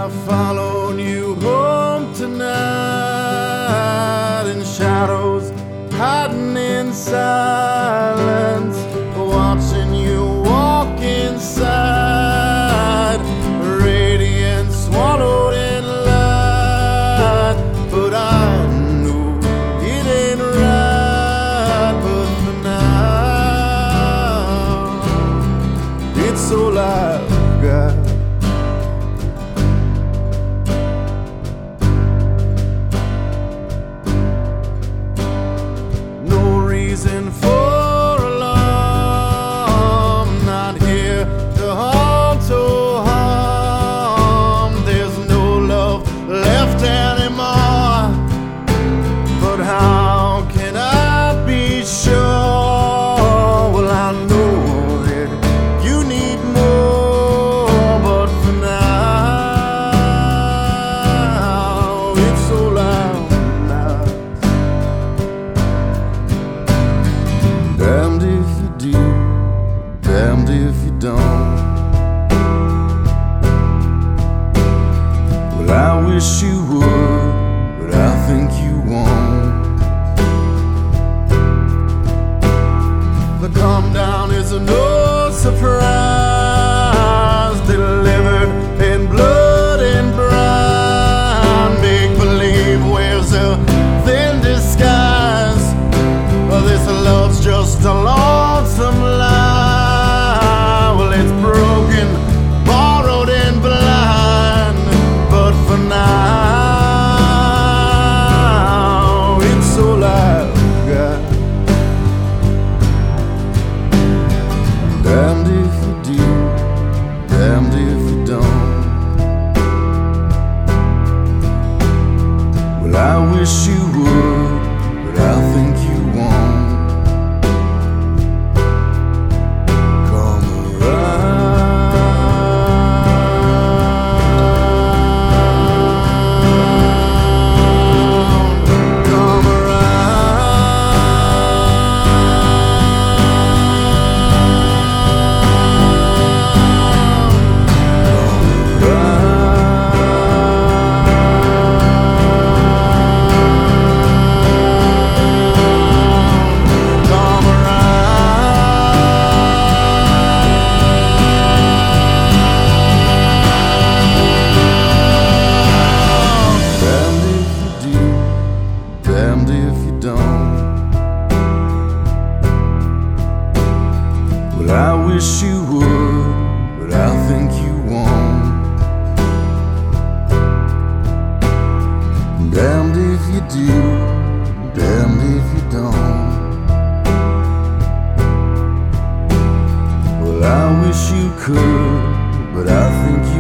I followed you home tonight in shadows, hiding in silence, watching you walk inside, radiant swallowed in light. But I knew it ain't right. But for now, it's all I've got. Reason for alarm, not here to haunt or harm. There's no love left anymore, but how can I be sure? Well, I know that you need more, but for now, it's all I've got. Damned if you do, damned if you don't. Well, I wish you would, but I think you won't. The calm down is no surprise, delivered in blood and brine. Make believe wears a thin disguise. This love's just a lonesome lie. Well, it's broken, borrowed and blind, but for now, it's all I've got. Damned if you do, damned if you don't. Well, I wish you would, but I think you won't. Damned if you don't. Well, I wish you would, but I think you won't. Damned if you do, damned if you don't. Well, I wish you could, but I think you